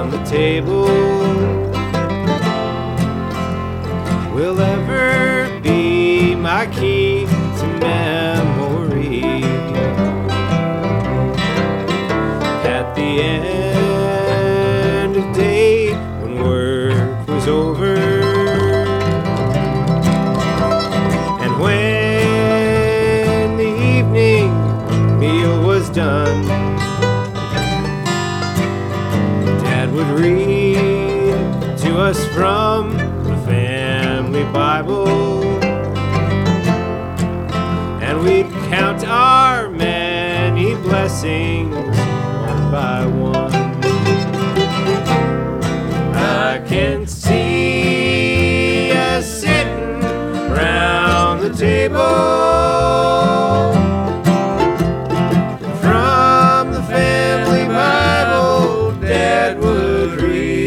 on the table will ever be my key to memory. At the end of day, when work was over, and when the evening meal was done, Dad would read to us from the family Bible, and we'd count our many blessings one by one. I can see us sitting round the table, from the family Bible Dad would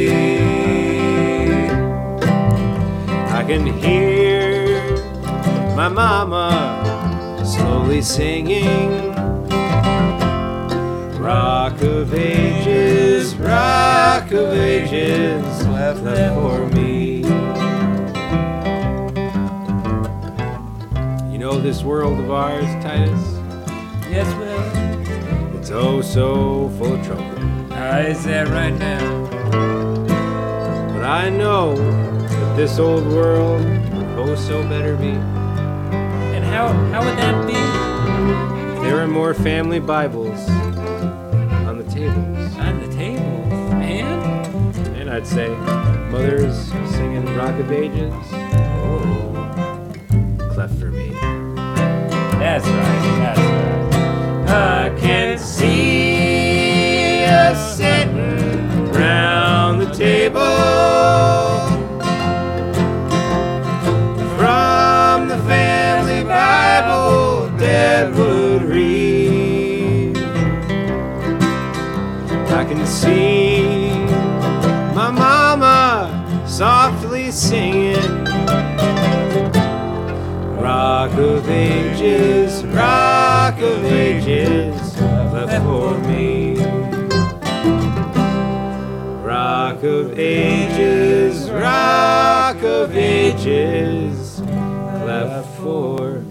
read. I can hear my mama slowly singing, Rock of ages, left for me. You know this world of ours, Titus? Yes, Will. It's oh so full of trouble. Is that right now? But I know that this old world would oh so better be. And how would that be? If there were more family Bibles on the tables. On the table, man? And I'd say mothers singing Rock of Ages. Oh, cleft for me. That's right. I can see us sitting round the table, from the family Bible Dad would read. I can see my mama softly singing, Rock of ages, left for me. Rock of ages, left for